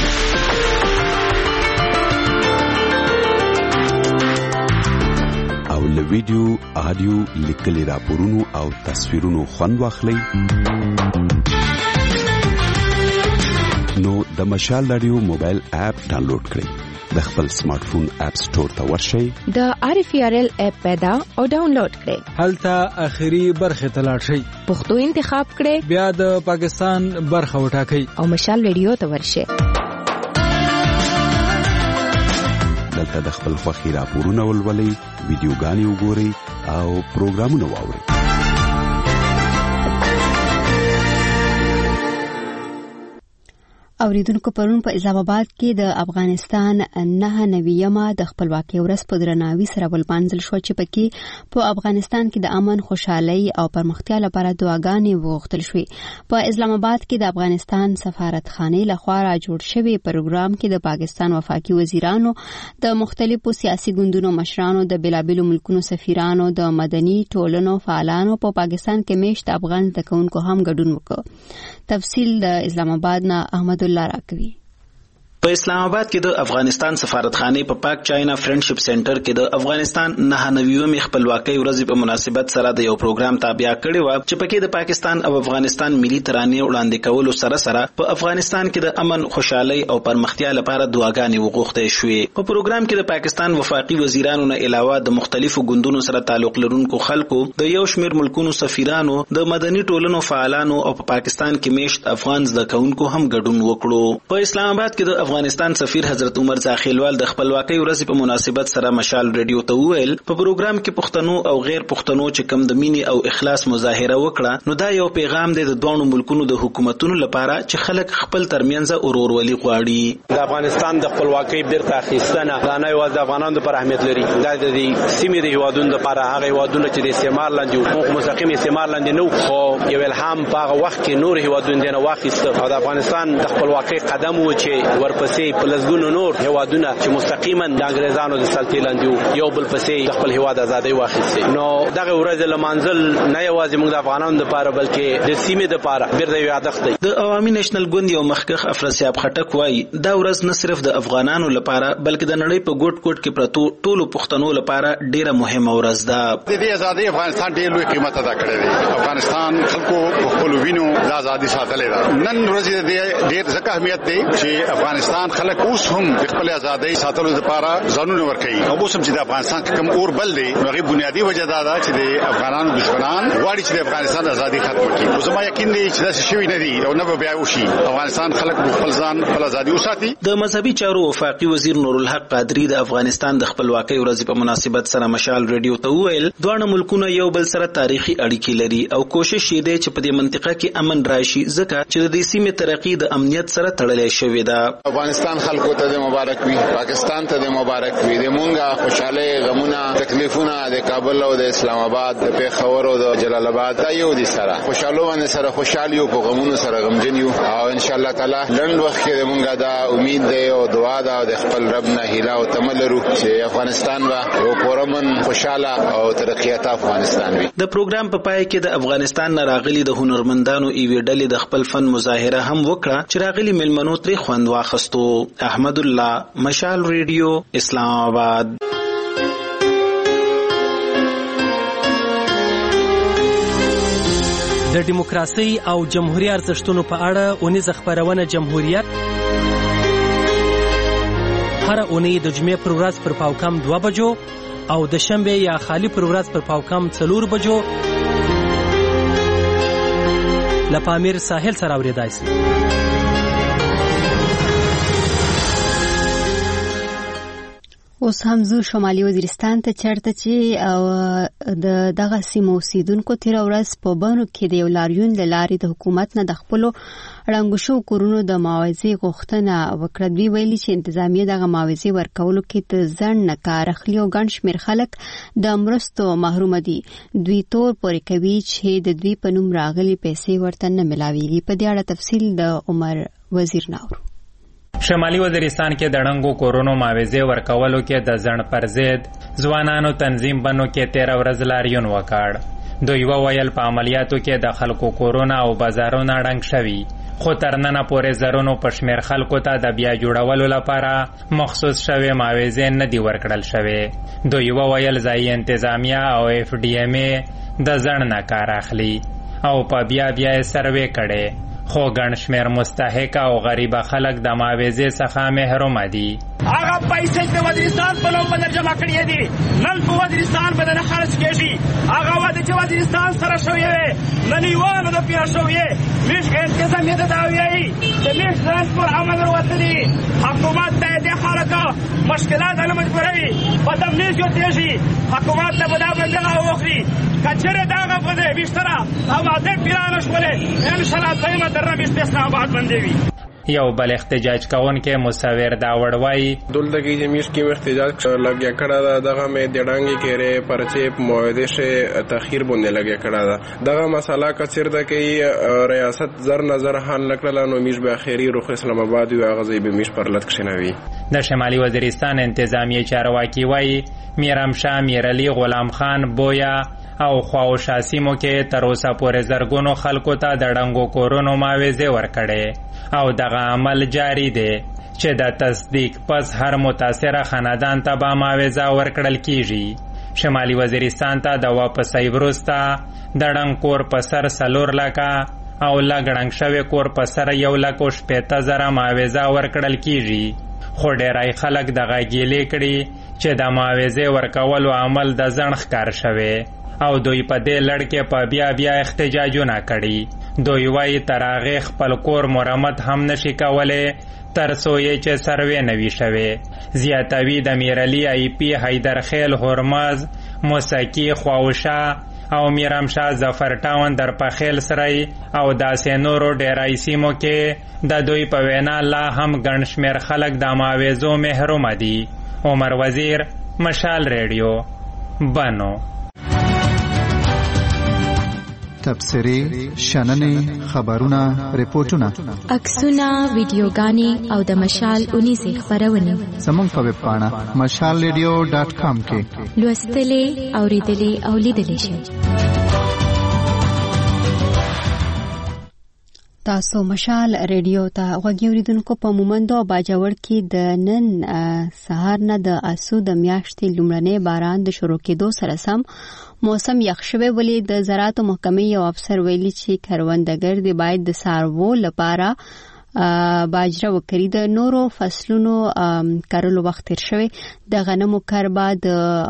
او له ویډیو، آډیو، لیکلي راپورونو او تصویرونو خوند واخلئ. نو د مشال رادیو موبایل اپ ډاونلوډ کړئ د خپل سمارټ فون اپ سٹور ته ورشئ د آر اف ار ال اپ پیدا او ډاونلوډ کړئ هلته اخیری برخه ته لاړ شئ پښتو انتخاب کړئ بیا د پاکستان برخه وټاکئ او مشال رادیو ته ورشئ دلته د خپل خوښي راپورونه ولولئ ویډیوګانې وګورئ او پروګرامونه واورئ اوریدونکو پرون په اسلام آباد کې د افغانستان نه نویمه د خپلواکۍ ورځ په درناوي سره ولمانځل شو چې پکې په افغانستان کې د امن خوشحالي او پرمختیا لپاره دعاګانې وغوښتل شوې په اسلام آباد کې د افغانستان سفارتخانې لخوا را جوړ شوی پروګرام کې د پاکستان وفاقي وزیرانو د مختلفو سیاسي ګوندونو مشرانو د بلابلو ملکونو سفیرانو د مدني ټولنو فعالانو په پاکستان کې میشت افغان زدهکوونکو هم ګډون وکړ تفصیل د اسلام آباد نه احمد الله راکوي په اسلام آباد کې د افغانستان سفارتخانه په پاک چاینا فرندشپ سنټر کې د افغانستان نه نویمه خپلواکۍ ورځ په مناسبت سره د یو پروګرام تابع کړی و چې پکې د پاکستان او افغانستان ملي ترانې وړاندې کولو سره سره په افغانستان کې د امن خوشحالي او پرمختیا لپاره دعاګانې وغوښتې شوې په پروګرام کې د پاکستان وفاقي وزیرانو نه علاوه د مختلفو ګوندونو سره تعلق لرونکو خلکو د یو شمېر ملکونو سفیرانو د مدني ټولنو فعالانو او په پاکستان کې میشت افغان زدهکوونکو هم ګډون وکړو په اسلام آباد کې د افغانستان سفیر حضرت عمر زاخیلوال د خپلواکۍ ورځ په مناسبت سره مشال رادیو ته وویل په پروګرام کې پښتنو او غیر پښتنو چې کم د مینې او اخلاص مظاهره وکړه نو دا یو پیغام دی د دوه ملکونو د حکومتونو لپاره چې خلک خپل ترمنځ اورورولي غواړي د افغانستان د خپلواکۍ بیرته اخیستنه دا نه یوازې د افغانانو لپاره اهمیت لري دا د سیمې د هیوادونو لپاره هغه هیوادونه چې د استعمار لاندې حقوق مستقیم استعمار لاندې نه خو یو الهام په هغه وخت کې نور هیوادونه نه واخیست او د افغانستان د خپلواکۍ قدم و چې ورپسې لزګونو نور هوادونه چې مستقیما د انګريزانو د سلطې لاندې یو بل پسې د خپل هواد ازادي واخیسته نو دغه ورځ لمانځل نه یوازې موږ د افغانانو لپاره بلکې د سیمې لپاره بیرته یادښت دی د عوامي نېشنل ګوند یو مخکخ افراسیاب خټک وایي دا ورځ نه صرف د افغانانو لپاره بلکې د نړۍ په ګوټ ګوټ کې پرتو ټولو پښتنو لپاره ډیره مهمه ورځ ده د دې ازادي افغانستان ډیر لوی قیمت ادا کړی دی افغانستان خلکو په خپل وینو د ازادي ساتلې ده نن ورځ د ډیر ځکه اهمیت دی چې افغانستان خلک اوس هم د خپل ازادۍ ساتلو لپاره ځانونه ورکوي او اوس هم چې د افغانستان کوم اور بل دی هغه بنیادی وجه دا ده چې د افغانانو دشمنان غواړي چې د افغانستان ازادي ختم کړي او زما یقین دی چې دا شوی نه دی او نه به بیا وشي افغانستان خلک خپل ځان خپل ازادي وساتي د مذهبي چارو وفاقي وزیر نور الحق قادری د افغانستان د خپلواکۍ ورځ په مناسبت سره مشال رادیو ته وویل دوه ملکونه یو بل سره تاریخي اړیکې لري او کوشش یې دی چې په دې منطقه کې امن راشي ځکه چې د دې سیمې ترقی د امنیت سره تړلې شوې ده افغانستان خلکو ته مبارک وي پاکستان ته مبارک وي د مونږه خوشاله غمونه تکلیفونه د کابل او د اسلام آباد د پیښور او د جلال آباد دا یو دي سره خوشاله باندې سره خوشالي او په غمونو سره غمجن یو او ان شاء الله تعالی لند وخت کې مونږه دا امید دی او دعا ده د خپل رب نه هیله او تمل لرو چې افغانستان با او پرمن خوشاله او ترقیات افغانستان وي د پروګرام په پای کې د افغانستان نه راغلي د هنرمندانو ایوي ډلې د خپل فن مظاهره هم وکړه چې راغلي ملمنو ترې خوند واخستو احمد الله مشال ریډیو اسلام آباد د دیموکراسي او جمهوریت ارزښتونو په اړه اونیزه خبرونه جمهوریت هر اونۍ د جمعې پر ورځ پر پاوکم دوه بجو او د شنبه یا خالی پر ورځ پر پاوکم څلور بجو لپامیر ساحل سره اوریدای شي اوس هم زو شمالي وزیرستان ته چرته چې د دغه سیمو اوسیدونکو تیر ورځ په بانو کې د یو لاریون د لارې د حکومت نه د خپلو ړنګو شو کورونو د معاوضې غوښتنه وکړه. دوی ویلي چې انتظامیه دغه معاوضې ورکولو کې د ځنډ نه کار اخلي او ګڼ شمېر خلک د مرستو محروم دي. دوی تور پورې کوي چې د دوی په نوم راغلي پیسې ورته نه ملاویږي. په دې اړه تفصیل د عمر وزیر ناورو. شمالي وزیرستان کې د ړنګو کورونو معاوضې ورکولو کې د ځنډ پر ضد ځوانانو تنظیم بنو کې تیره ورځ لاریون وکړ. دوی وویل په عملیاتو کې د خلکو کورونه او بازارونه ړنګ شوي، خو تر ننه پورې زرونو په شمېر خلکو ته د بیا جوړولو لپاره مخصوص شوې معاوضې نه دي ورکړل شوې. دوی وویل ځایي انتظامیه او اف ډي ایم ای د ځنډ نه کار اخلي او په بیا بیا یې سروې کړې خو ګڼ شمېر مستحق او غریبه خلک د معاوضې څخه محرومه دي. هغه پیسې چې د وزیرستان په نوم باندې جمع کړې دي نن په وزیرستان باندې نه خرڅ کېږي. هغه وعده چې وزیرستان سره شوې وې نن یوانو د پیره شوې میش انتظامیه ته دا وایي چې میش ځان پر عمل وروتلي حکومت ته دې خلک مشکلات نه مجبوروي په تمنیز یو تېږي حکومت ته به دا بندغه وخوري کچره داغه په دې بیشتره او عادت پیرانه شولې انشاءالله دویمه درنه بیشت اسلام آباد باندې وي. یو بل احتجاج کوونکی مصور داوړ وایي دلته کې میش کې احتجاج لګیا کړه دا دغه مې د ډانګي کېره پرچې معاهده شه تاخير باندې لګیا کړه دا دغه مسله کثیر ده کې ریاست زر نظر حل نکړه نو میش به اخیری روخ اسلام آباد یو غزي به میش پر لټ کښنوي. د شمالي وزیرستان انتظامیه چارواکي وایي میرمشاه میرعلي غلام خان بویا او خواو شاسیمو کې تر اوسه پورې زرګونو خلکو ته د ډنګو کورونو معاوضې ورکړې او دغه عمل جاری دی چې د تصدیق پس هر متاثره خاندان ته به معاوضه ورکړل کیږي. شمالي وزیرستان ته د واپسۍ وروسته د ډنګ کور په سر څلور لکه او لږ ړنګ شوی کور په سر یو لک او شپېته زره معاوضه ورکړل کیږي. خو ډیری خلک دغه ګیلې کړي چې د معاوضې ورکولو عمل د ځنډ ښکار شوی او دوی په دې لړ کې په بیا بیا احتجاجونه کړي. دوی وایي تر هغې خپل کور مرمت هم نشي کولی تر څو یې چې سروې نه وي شوی. زیاتوي د میرعلي ای پي حیدرخیل هرمز موسکی خواوشا او میرمشاه ظفر ټاون در پخیل سرای او داسې نورو ډیری سیمو کې د دوی په وینا لا هم ګڼ شمېر خلک د معاوضو محرومه دي. عمر وزیر، مشال ریډیو، بنو. تبصرې، شننې، خبرونه، ریپورتونه، عکسونه، ویډیوګانې او د مشال اونیزې خپرونې زموږ په ویب پاڼه مشال ریډیو ډاټ کام کې لوستلې، اوریدلې او لیدلې شئ. تاسو مشال ریډیو ته غوږی اوریدونکو په مومندو او باجوړ کې د نن سهار نه د اسو د میاشتې لومړنۍ باران د شروع کېدو سره سم موسم یخ شوی ولې د زراعت محکمې یو افسر ویلي چې کروندګر دی باید د څاروو لپاره باجره وکړي. د نورو فصلونو کرلو وخت تیر شوی. د غنمو کربا د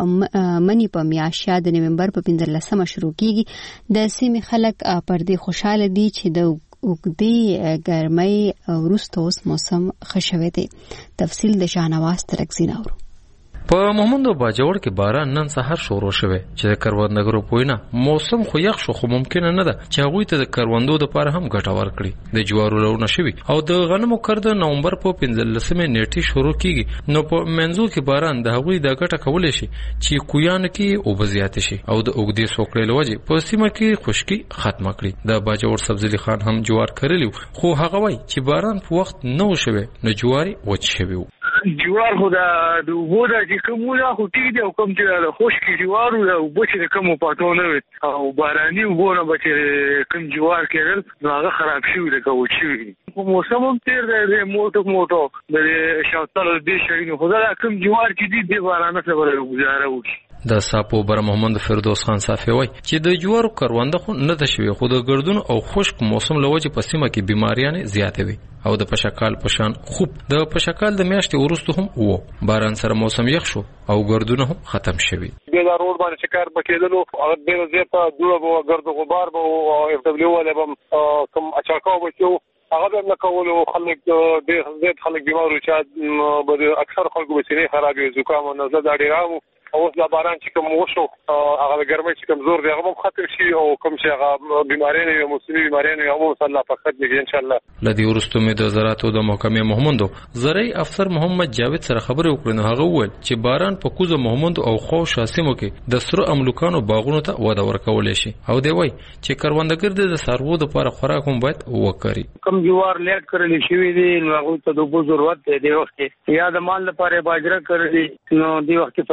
منی په میاشت یا د نومبر په پنځلسمه شروع کیږي. د سیمې خلک پر دې خوشاله دي چې د اوږدې ګرمۍ وروسته اوس موسم ښه شوی دی. تفصیل د شاهنواز ترکزین اورو. په محمد باجوړ کې باران نن سهار شروع شوه چې د کروندګرو پوینه موسم خو یخ شو خو ممکن نه ده چې هغه ته د کروندو د لپاره هم ګټه ورکړي. د جوارو لونه شوی او د غنمو کرد نومبر په پنځلسمه نیټه شروع کیږي. نو په منځو کې باران د هغوی د ګټه کولای شي چې کویان کې او بزیات شي او د اوګدې سوکړې لوجه په سیمه کې خشکی ختمه کړي. د باجوړ سبزی خان هم جوار کړلیو خو هغه وای چې باران په وخت نه وشوي نو جواري وچ شوی. جوار خو دا د وګړو چې کومه خو ټیک دی او کوم چې د خوشکی جوارو او بچی د کوم پاتو نه او باراني وګونه بچی کوم جوار کېدل هغه خراب شوی د کوم شوی. په موسم هم تیر دی موټو موټو د شاوتل د شي خو دا کوم جوار چې دی د بارانه سره گزاره وکړي. د ساپو بر محمد فردوس خان صافي وای چې د جوارو کرونده خو نه تشوي خو د ګردون او خشک موسم لوجه په سیمه کې بیماریاں زیاتې وي او د پشکال پشان خوب د پشکال د میاشتې ورستو هم وو. باران سره موسم یخ شو او ګردونه هم ختم شوي. د روډ باندې شکار بکیدلو هغه ډېر زیاته دوه او ګرد غبار به او اف دبليو ولا کوم اچاکاو بچو هغه نه کولو خلک ډېر زیات خلک بیمار او چې به اکثر خلکو به سینې خرابې زکام او نزله د ډیرامو او د باران چې کوم وشو هغه د ګرمۍ چې کوم زور دی هغه ختم شي او کوم چې هغه بیماریان او موسمي بیماریان هغه صلی الله فقط دی ان شاء الله. لدی ورستو مې د زراعت او د محکمې محمدو زرعي افسر محمد جاوید سره خبرې وکړې. هغه وویل چې باران په کوزه محمد او خو شاسمو کې د سره املوکانو باغونو ته وده ورکول شي او دی وای چې کروندګر د سارو د لپاره خوراک هم باید وکړي. کوم جوار لیټ کړل شي دی هغه ته د بو ضرورت دی د وخت یا د مال لپاره باجره کړی نو دی وخت پیدا ورکول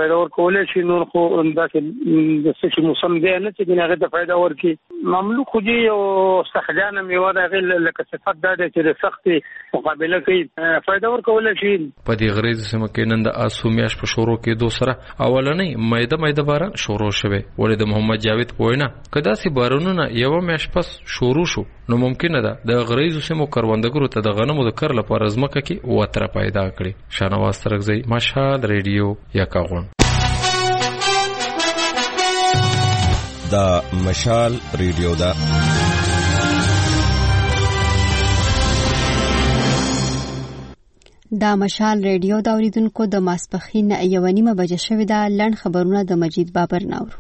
کولای شي نور خو داسې د څه موسم دی نه چې هغه د فایده ورکړي. مملوک خو دې او سخجانه میوه د هغې لکه صفت دا دی چې د سختې مقابله کوي فایده ورکولی شي. په دې غریزو سیمه کې نن د آسو میاشت په شروع کېدو سره اولنۍ میده میده باران شروع شوی. ولې د محمد جاوید په وینا که داسې بارانونه یوه میاشت پس شروع شو نو ممکنه ده د غریزو سیمو کروندګرو ته د غنمو د کر لپاره ځمکه کې وتره پیدا کړي. شاهنواز ترکزی، مشهد ریډیو، یکاغون. دا مشال ریډیو ده. دا مشال ریډیو دا اوریدونکو د ماسپخین یوه نیمه بجه شوې ده. لنډ خبرونه د مجید بابر ناورو.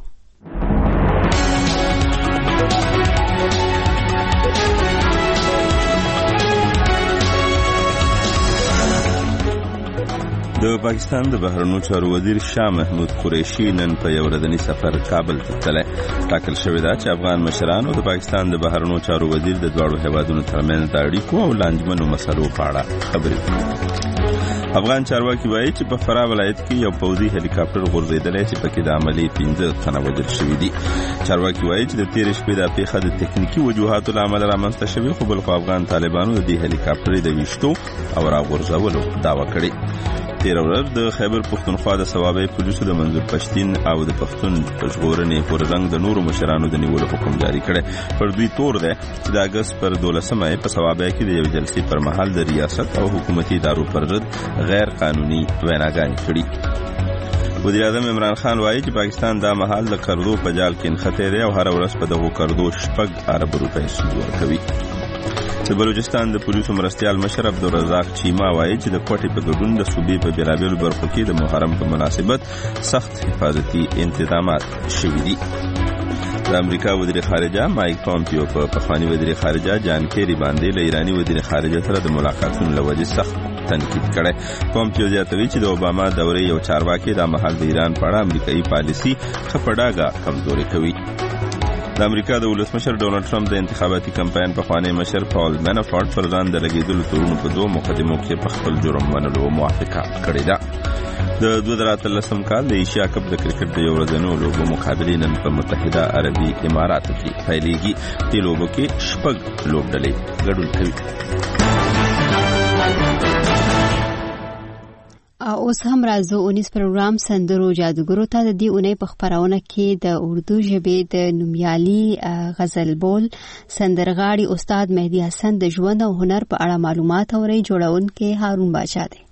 د پاکستان د بهرنیو چارو وزیر شاه محمود قریشي نن په یو ورځني سفر کابل ته تللی. ټاکل شوې ده چې افغان مشران او د پاکستان د بهرنیو چارو وزیر د دواړو هیوادونو ترمنځ د اړیکو او لانجمنو مسلو په اړه خبرې کوي. افغان چارواکي وایي چې په فراه ولایت کې یو پوځي هلیکاپټر غورځېدلی چې پکې د عملي پنځه تنه وژل شوي دي. چارواکي وایي چې د تېرې شپې دا پیښه د تکنیکي وجوهاتو له امله رامنځته شوې، خو بل خو افغان طالبانو د دې هلیکاپټر د ویشتو او راغورځولو دعوه کړې. تېره ورځ د خیبر پښتونخوا د صوابۍ پولیسو د منظور پښتین او د پښتون ژغورنې پوررنګ د نورو مشرانو د نیولو حکم جاری کړی. پر دوی تور دی چې د اګست پر دولسمه یې په صوابۍ کې د یوې جلسې پر مهال د ریاست او حکومتي ادارو پر ضد غیر قانوني ویناګانې کړي. وزیر اعظم عمران خان وایي چې پاکستان دا مهال د کردو په جال کې نښتی دی او هره ورځ په دغو کردو شپږ ارب روپۍ سود ورکوي. د بلوچستان د پولیسو مرستیال مشر عبدالرزاق چیما وایي چې د کوټې په ګډون د صوبې په بېلابېلو برخو کې د محرم په مناسبت سخت حفاظتي انتظامات شوي دي. د امریکا وزیر خارجه مایک پامپیو په پخواني وزیر خارجه جان کیری باندې له ایراني وزیر خارجه سره د ملاقاتونو له وجې سخت تنقید کړی. پامپیو زیاتوي چې د اوباما دورې یو چارواکي دا مهال د ایران په اړه امریکایي پالیسي ښه په ډاګه کمزورې کوي. د امریکا د ولسمشر ډونالډ ټرمپ د انتخاباتي کمپاین پخوانی مشر پاول مینافورټ پر ځان د لګېدلو تورونو په دوه مقدمو کې په خپل جرم منلو موافقه کړې ده. د دوه زره اتلسم کال د ایشیا کپ د کرکټ د یو ورځنیو لوبو مقابلې نن په متحده عربي اماراتو کې پیلېږي. دې لوبو کې شپږ لوبډلې ګډون کوي. اوس هم راځو اونیس پروګرام سندرو جادوګرو ته. د دې اونۍ په خپرونه کې د اردو ژبې د نومیالي غزل بول سندرغاړي استاد مهدي حسن د ژوند او هنر په اړه معلومات اوري. جوړونکي هارون باچا دی.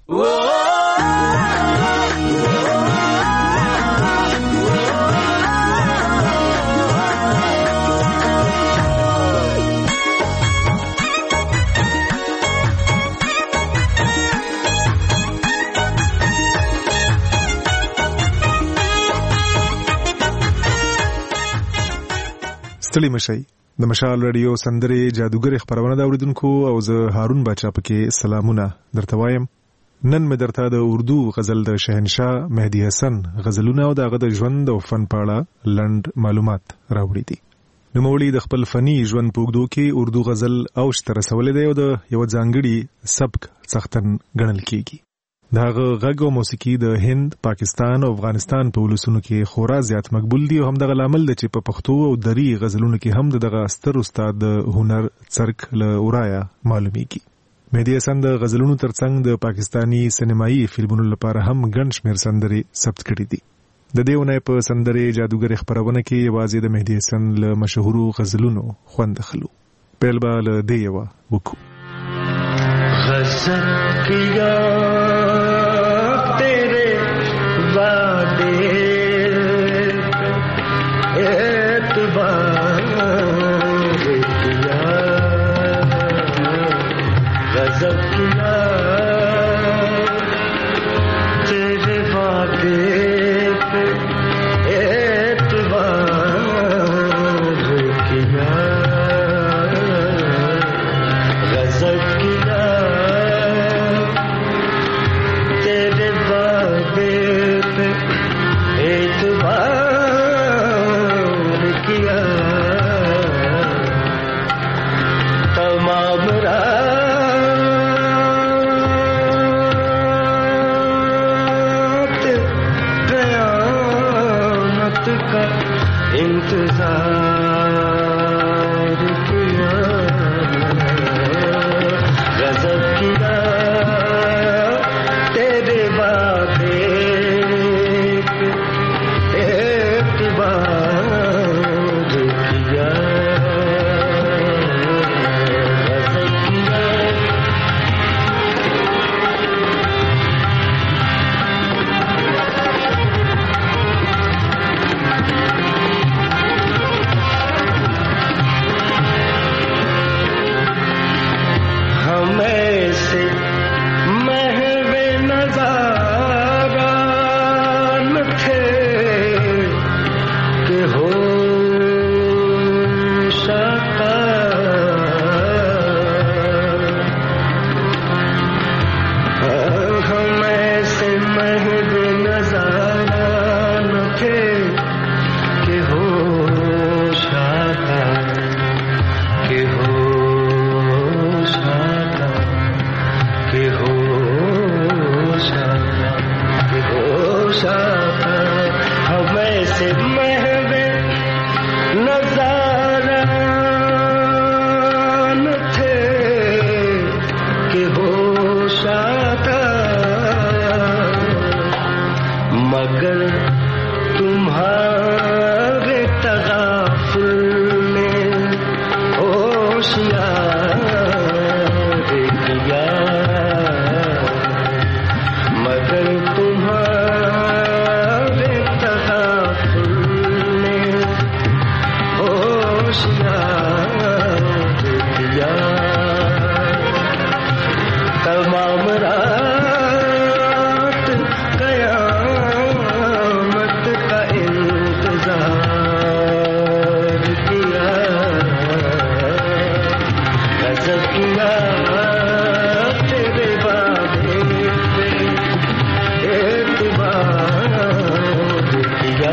ستړي مشئ. د مشال رادیو سندرې جادوګر خبرونه دا اوریدونکو او زه هارون باچا پکې سلامونه درته وایم. نن مې درته د اردو غزل د شهنشاه مهدي حسن غزلونه او دغه د ژوند او فن په اړه لنډ معلومات راوړي دي. نوموړي د خپل فني ژوند په اوږدو کې اردو غزل اوج ته رسولی دی او د یو ځانګړي سبک څښتن ګڼل کېږي. د هغه غږ او موسیقي د هند، پاکستان او افغانستان په ولسونو کې خورا زیات مقبول دي او همدغه لامل دی چې په پښتو او دري غزلونو کې هم دغه ستر استاد د هنر څرک له ورايه معلومیږي. مهدي حسن د غزلونو ترڅنګ د پاکستانی سینمایي فلمونو لپاره هم ګڼ شمېر سندرې ثبت کړي دي. د دې اونۍ په سندرې جادوګر خبرونه کې یوازې د مهدي حسن له مشهورو غزلونو خوند اخلو. پیل به له دې یوه وکړو. غزل کیا تیرے وعدے اعتبار کیا غزل کیا تیرے وعدے Yeah. इंतजार किया गजब किया तेरे वादे एतबार किया गजब किया हमें से महवे नजारा न थे कि हो शका हमें से महवे नजारा न थे कि हो शका कि हो शका कि हो शका कि हो शका हमें से महवे नजारा न थे कि हो शका मगर तुम्हारे तगाफुल ने होशियार किया मगर तुम्हारे तगाफुल ने होशियार किया तमाम रात कयामत का इंतजार किया गजब किया तेरे वादे पे एतबार किया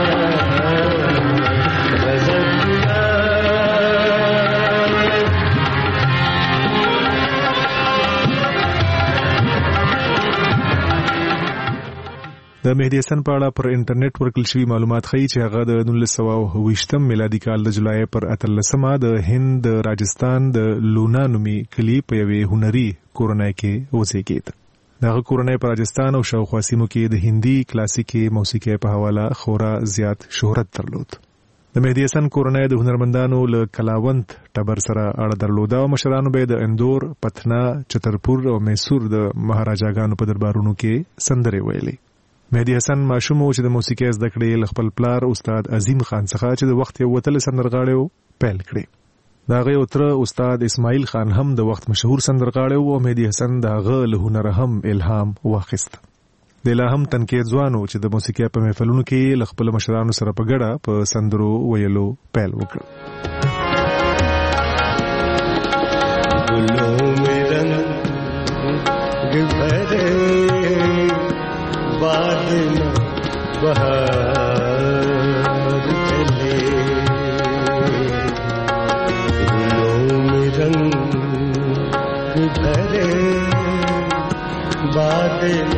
गजब किया د مهدي حسن په اړه پر انټرنیټ ورکړل شوي معلومات ښیي چې هغه د نولس سوه اوویشتم میلادي کال د جولای پر اتلسمه د هند د راجستان د لونا نومي کلي په یوې هنري کورنۍ کې اوسېږي. دغه کورنۍ په راجستان او شاوخوا سیمو کې د هندي کلاسیکي موسیقۍ په حواله خورا زیات شهرت درلود. د مهدي حسن کورنۍ د هنرمندانو له کلاوند ټبر سره اړه درلوده او مشرانو به د اندور، پتنا، چترپور او میسور د مهاراجاګانو په دربارونو کې سندرې ویلې. مهدي حسن ماشوم چې د موسیقۍ زده کړې له خپل پلار استاد عظیم خان څخه چې د وخت یو وتل سندرغاړی پیل کړې. د هغه یو تر استاد اسماعیل خان هم د وخت مشهور سندرغاړی او مهدي حسن د هغه له هنر هم الهام واخیست. د لا هم تنکي ځوانو چې د موسیقۍ په محفلونو کې له خپل مشرانو سره په ګډه په سندرو ویلو پیل وکړ. गुलों में रंग भरे बादल बहार चले गुलों में रंग भरे बादल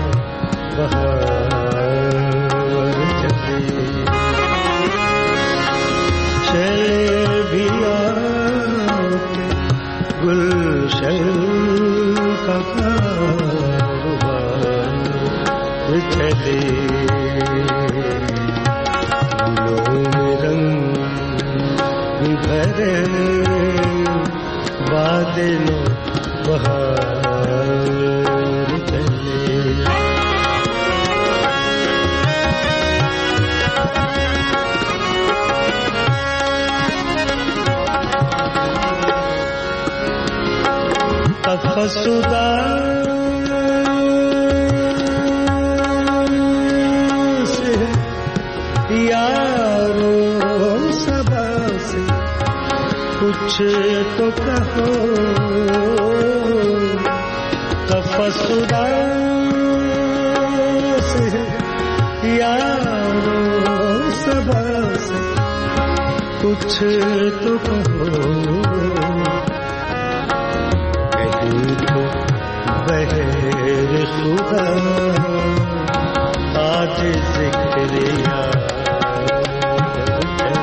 बहार चले चले भी आके गुलशन का कारोबार चले गुलों में रंग भरे बादलों बहार चले तफसुदा से यारो सबा से कुछ तो कहो तफसुदा से यारो सबा से कुछ तो कहो बहर खुदा आज जिक्र यार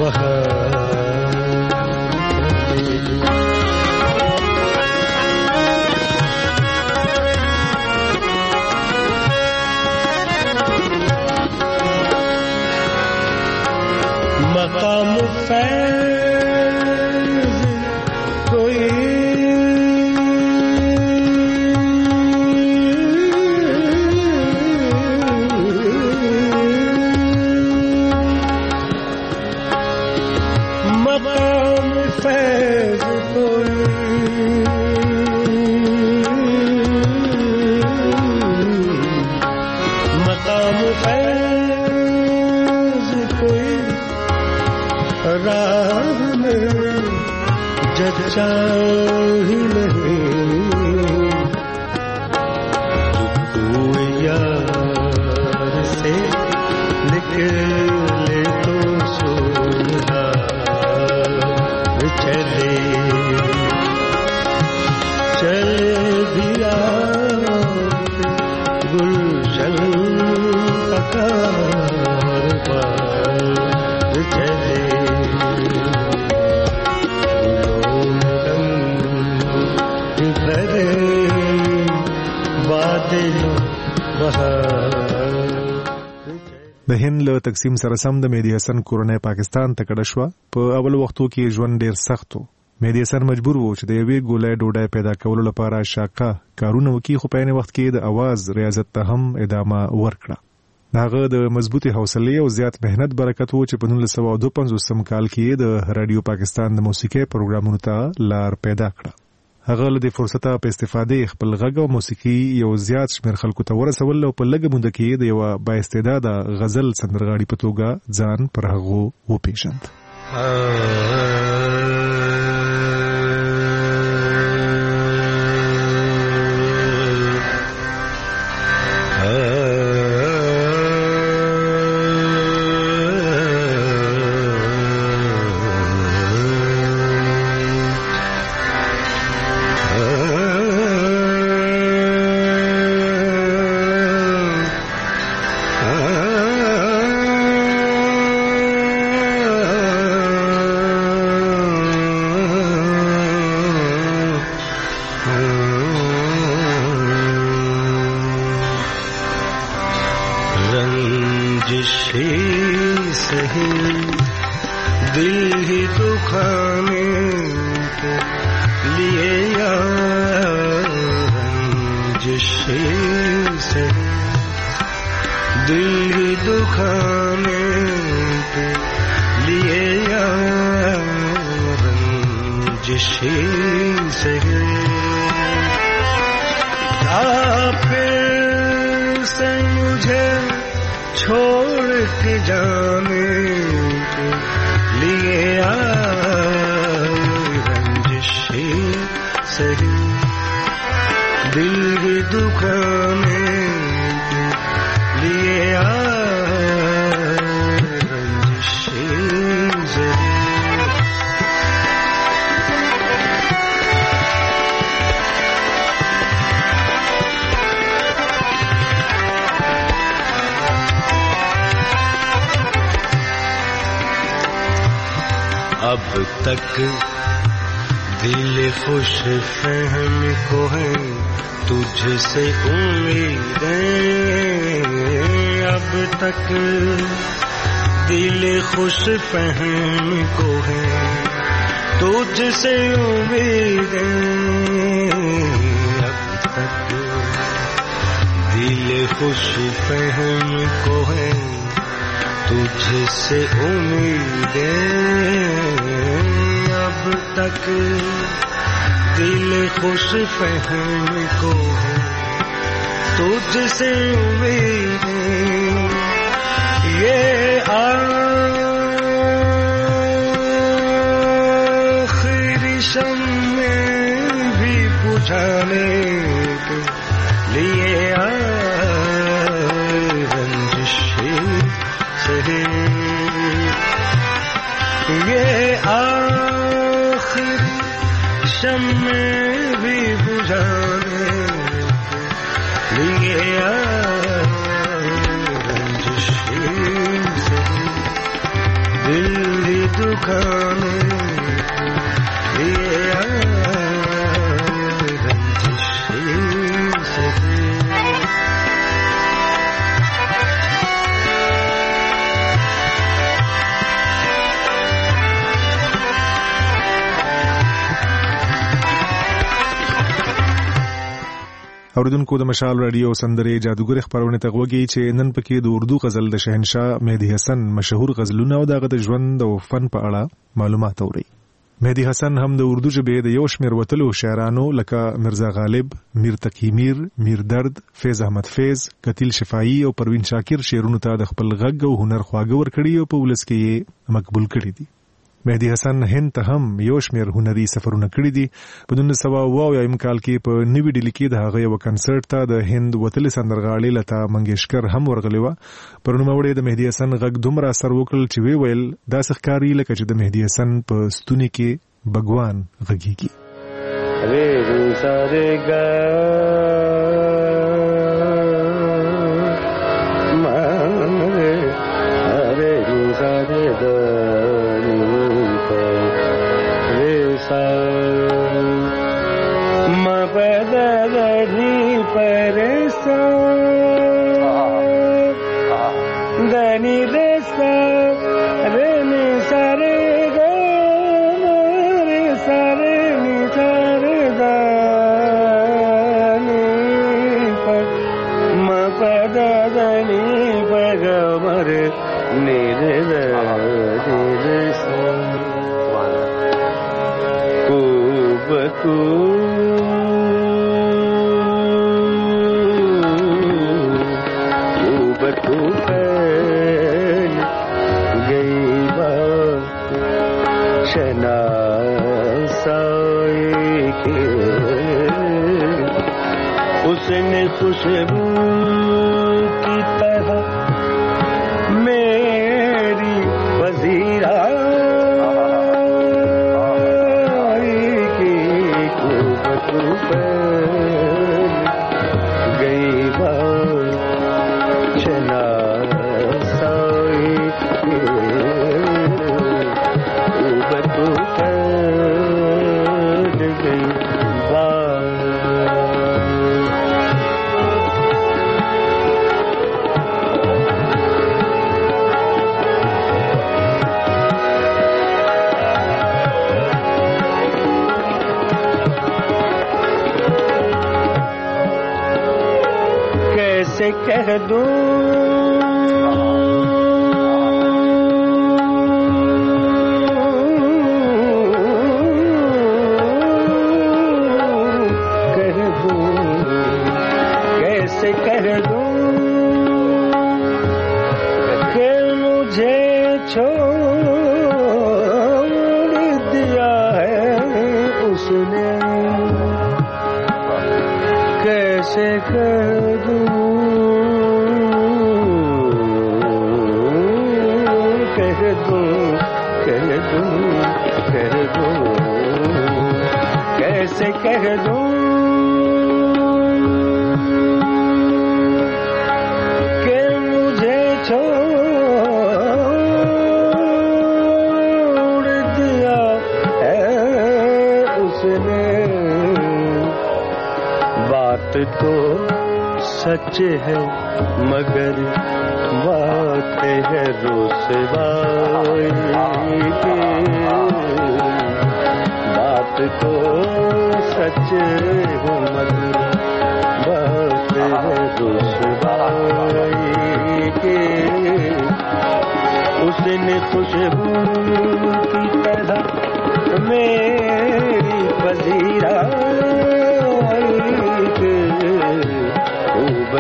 मकाम फैज़ कोई मकाम फैज़ कोई मकाम फैज़ कोई राह में जचा ही नहीं कोई यार से निकले तो सोनार चले चल दिया गुलशन पकार पार चले د هند له تقسیم سره سم د مهدي حسن کورنۍ پاکستان ته کډه شوه. په اول وختو کې ژوند ډیر سخت و. مهدي حسن مجبور و چې د یوې ګولۍ ډوډۍ پیدا کولو لپاره شاقه کارونه وکړي، خو په عین وخت کې د اواز ریاضت ته هم ادامه ورکړه. د هغه د مضبوطې حوصلې او زیات مهنت برکت و چې په نولس سوه دوه پنځوسم کال کې د رادیو پاکستان د موسیقۍ پروګرامونو ته لار پیدا کړه. هغه له دې فرصته په استفادې خپل غږ او موسیقي یو زیات شمېر خلکو ته ورسول او په لږه موده کې د یوه بااستعداده غزل سندرغاړي په توګه ځان پر هغو وپېژند. अब तक दिल खुश फहम को है तुझसे उम्मीदें, अब तक दिल खुश फहम को है तुझसे उम्मीदें, अब तक दिल खुश फहम को है तुझसे उम्मीदें, अब तक दिल खुश फहम को है तुझसे उम्मीदें, ये आखिरी शम्मे भी बुझाने के लिए ये आखिरी शम्मे भी बुझाने के लिए रंजिश से दिल ही सुखाने ये रंजिश से اوریدونکو د مشال رادیو سندرې جادوګر خبرونه تغوږی چې نن پکې د اردو غزل د شهنشاه مهدی حسن مشهور غزلونه او دغه د ژوند او فن په اړه معلومات اوري. مهدی حسن هم د اردو ژبې د یو شمېر وتلو شاعرانو لکه مرزا غالب، میر تقی میر، میر درد، فیض احمد فیض، قتیل شفاعي او پروین شاکر شعرونو ته د خپل غږ او هنر خواږه ورکړي او په ولس کې مقبول کړي دي. مهدی حسن هند ته هم یو شمېر هنري سفرونه کړي دي. په نولس سوه اوه اویایم کال کې په نوي ډیلي کې د هغه یو کنسرت ته د هند وتلې سندرغاړې لتا منګیشکر هم ورغلې وه. پر نوموړې د مهدی حسن غږ دومره اثر وکړ چې وی ویل داسې ښکاري لکه چې د مهدی حسن په ستوني کې بګوان غږیږي. उसने खुशबू की तरह मेरी वजीरा की खूब गई चना साई गई कह दूं कह दूं कैसे कह दूं कि मुझे छोड़ दिया है उसने कैसे कह दूं कैसे कह दूं कि मुझे छोड़ दिया है उसने बात तो सच है मगर बात है रुसवाई की बात तो सच है मगर बात है रुसवाई की उसने खुशबू की तरह मेरी वजीरा खूब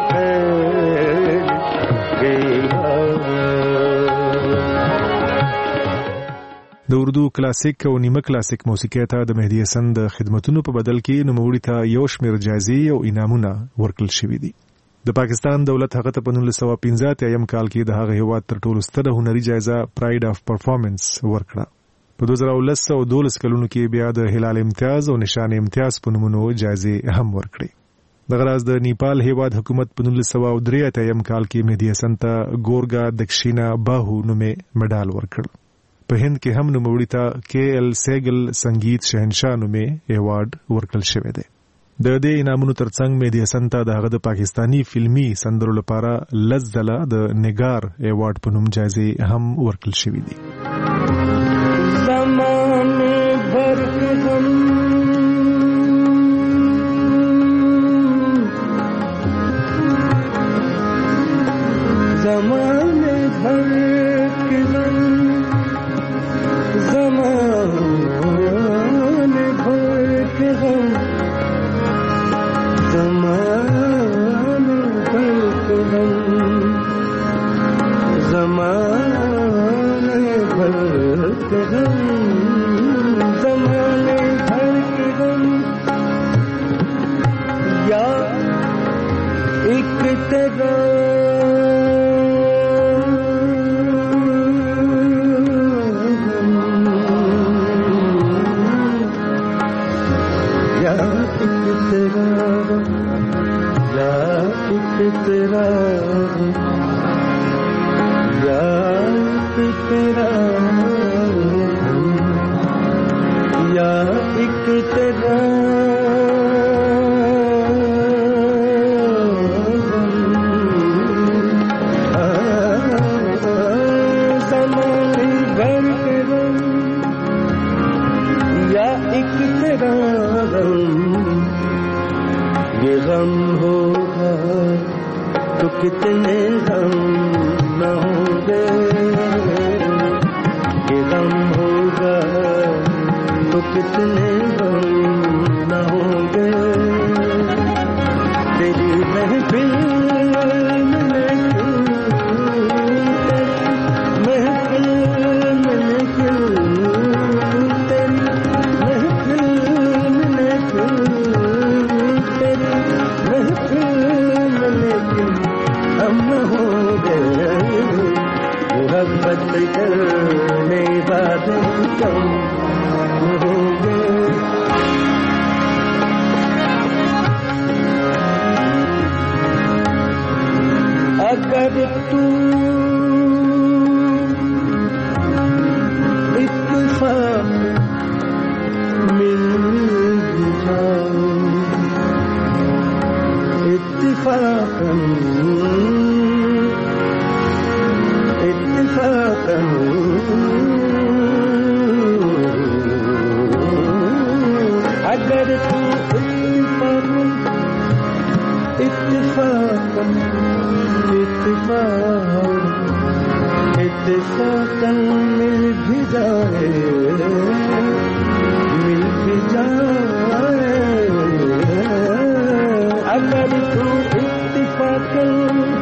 د اردو کلاسیک او نیمه کلاسیک موسیقي ته د مهدی حسن د خدمتونو په بدل کې نوموړي ته یو شمېر جایزې او انعامونه ورکړل شوي دي. د پاکستان دولت هغه ته په نولس سوه پنځه اتیا کال کې د هغه هیواد تر ټولو ستره هنري جایزه پراید اف پرفارمنس ورکړه. په دوه زره ولس او دولس کلونو کې بیا د هلال امتیاز او نشان امتیاز په نومونو جایزې هم ورکړي. دغه راز د نیپال هیواد حکومت په نولس سوه درې اتیا کال کې مهدی حسن ته ګورګا دکشینا باهو نومې مډال ورکړ. په هند کې هم نوموړي ته کې ال سیګل سنگیت شهنشاه نومې ایوارډ ورکړل شوی دی. د دې انعامونو ترڅنګ مهدي حسن ته د هغه د پاکستانی فلمي سندرو لپاره لس ځله د نګار ایوارډ په نوم جایزې هم ورکړل شوې دي. زمانے بھر کے غم زمانے بھر کے غم زمانے بھر کے غم زمانے بھر کے غم زمانے بھر کے غم یا ایک تیرا तेरा याद तेरा या एक तेरा ज़माने भर के गम या एक तेरा ये गम होगा तो कितने गम न होंगे, ये गम होगा तो कितने गम न होंगे. तेरी महफिल में महफिल में तेरी महफिल में तेरी महफिल हम हो गए मोहब्बत करने वाले कम हो गए. अगर तू इत्तेफाक मिल जाओ इत्तेफाकन इत्तेफाकन अगर तू इत्तेफाकन इत्तेफाकन इत्तेफाकन मिल भी जाए मिल भी जाए अगर तू इत्तेफाकन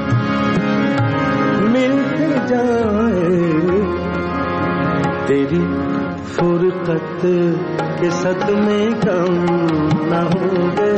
मिल भी जाए तेरी फुरकत के सदमे कम न होंगे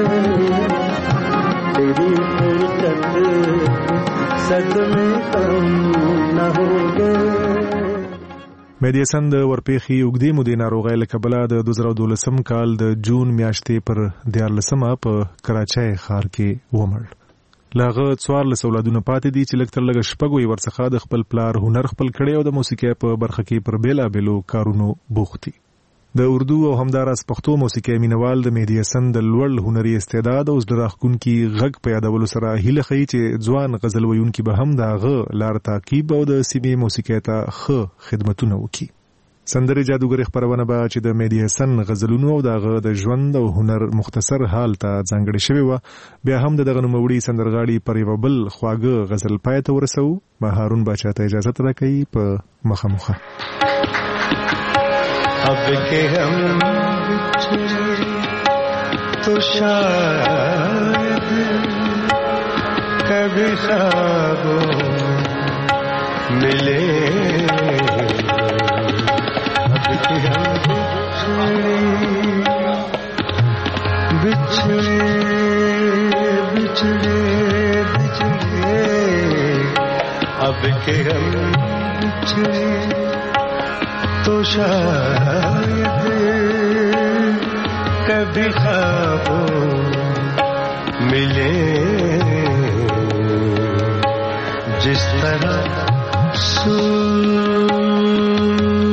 तेरी फुरकत सदमे कम न होंगे. مهدي حسن د ورپېخي اوږدې مودې ناروغۍ له کبله د دوه زره دولسم کال د جون میاشتې پر دیارلسمه په کراچۍ ښار کې ومړ. له هغه څوارلس اولادونه پاتې دي چې لږ تر لږه شپږ یې ورڅخه د خپل پلار هنر خپل کړی او د موسیقۍ په برخه کې پر بېلابېلو کارونو بوخت دي. د اردو او همداراز پښتو موسیقۍ مینوال د مهدي حسن د لوړ هنري استعداد او زړه راښکونکي غږ په یادولو سره هیله ښیي چې ځوان غزل ویونکي به هم د هغه لار تعقیب او د سیمې موسیقۍ ته ښه خدمتونه وکړي. سندرې جادوګرې خپرونه به چې د مهدي حسن غزلونو او د هغه د ژوند او هنر مختصر حال ته ځانګړې شوې وه، بیا هم د دغه نوموړي سندرغاړي پر یوه بل خواږه غزل پای ته ورسوو. ما هارون باچا ته اجازت راکوي په مخه مخه. अब के हम बिछड़े तो शायद कभी ख्वाबों मिले अब के हम बिछड़े बिछड़े बिछड़े अब के हम बिछड़े तो शायद कभी ख्वाबों मिले जिस तरह सूरज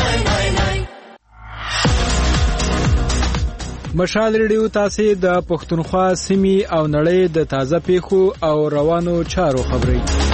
مشال ریډیو تاسو د پښتونخوا سیمې او نړۍ د تازه پیښو او روانو چارو خبري